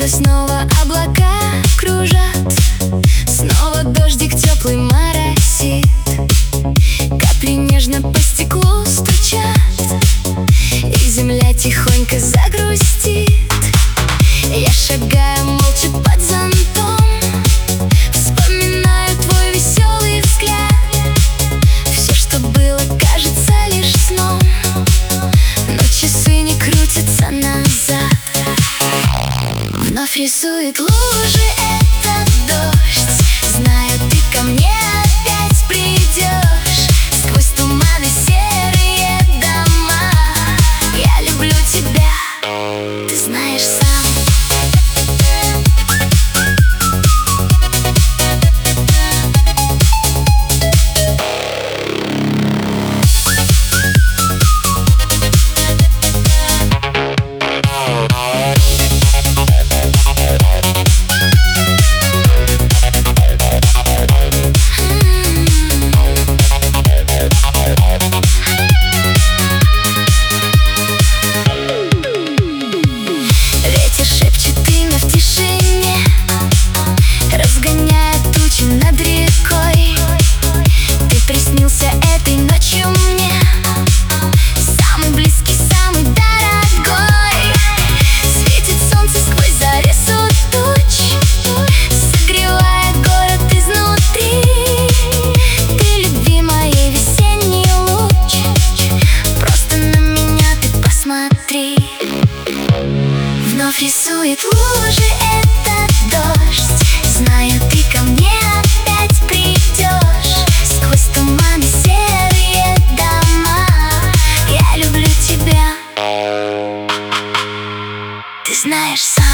небо снова облака кружат, снова дождик теплый моросит, капли нежно по стеклу стучат, и земля тихонько загрустит. Я шагаю молча под зонтом, вспоминаю твой веселый взгляд. Все, что было, кажется лишь сном, но часы не крутятся назад. Вновь рисует лужи этот дождь, знаю, ты ко мне опять придешь. Сквозь туманы серые дома, я люблю тебя, ты знаешь сам. Этой ночью мне самый близкий, самый дорогой. Светит солнце сквозь завесу туч, согревая город изнутри. Ты любимый весенний луч, просто на меня ты посмотри. Вновь рисует лужи этот дождь, знаю, ты ко мне опять придешь. Сквозь туманы серые дома, я люблю тебя, ты знаешь сам.